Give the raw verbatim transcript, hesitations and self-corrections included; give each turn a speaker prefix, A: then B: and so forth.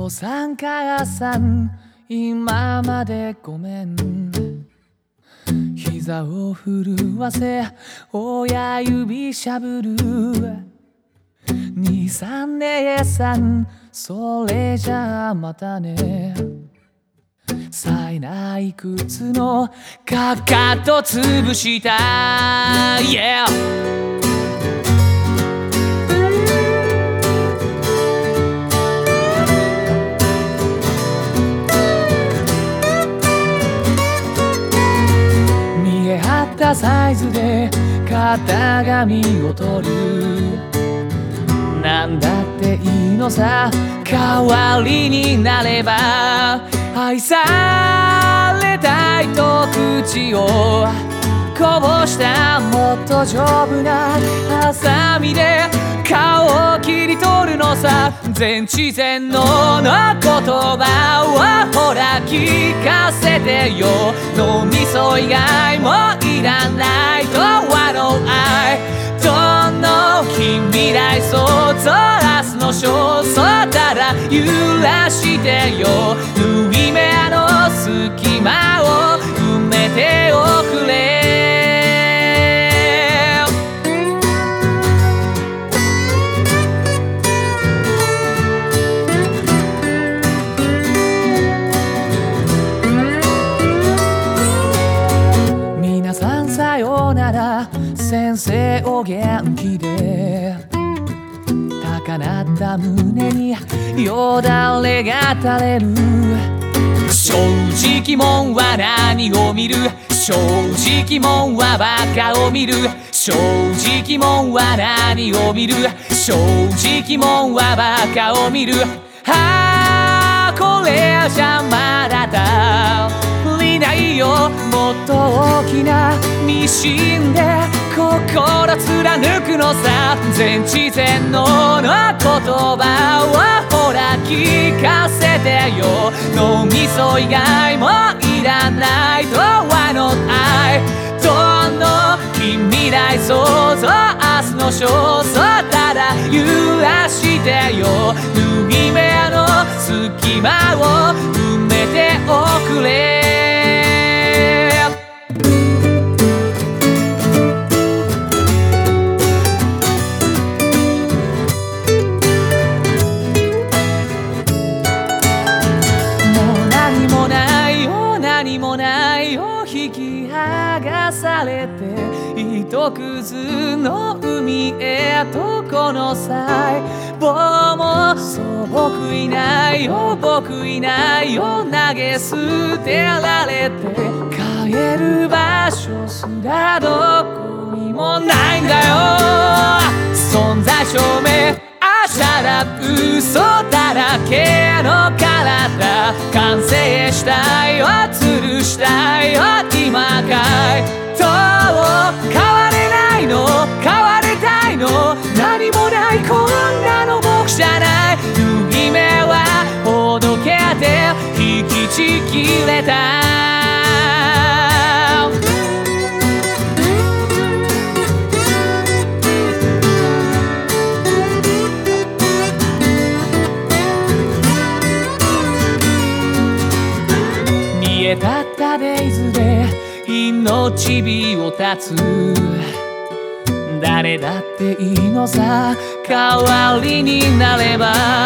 A: 父さん母さん今までごめん。膝を震わせ親指しゃぶる兄さん姉さんそれじゃあまたね。冴えない靴のかかと潰した、yeah!サイズで型紙を取る。なんだっていいのさ、代わりになれば。愛されたいと口をこぼしたもっと丈夫なハサミで顔を切り取るのさ。全知全能の言葉をほら聞かせてよ。脳みそ以外もいらないとはの愛どの近未来想像明日の焦燥たら揺らしてよ。縫い目の隙間を埋めておくれ。さよなら先生お元気で。高鳴った胸によだれが垂れる。正直もんは何を見る。正直もんはバカを見る。正直もんは何を見る。正直もんはバカを見る。ああこれじゃまだ足りないよ。もっと大きなミシンで心貫くのさ。全知全能の言葉をほら聞かせてよ。脳みそ以外もいらないとはの愛どの近未来想像明日の焦燥ただ揺らしてよ。縫い目の隙間を埋めておくれ。何もないよ引き剥がされて糸くずの海へとこの細胞もそう僕いないよ僕いないよ投げ捨てられて帰る場所すらどこにもないんだよ。存在証明あしゃら嘘だらけの体完成したいよ吊るしたいよ今かいどう変われないの変わりたいの何もないこんなの僕じゃない。縫い目はほどけて引きちぎれた。たったデイズで命火を絶つ。誰だっていいのさ代わりになれば。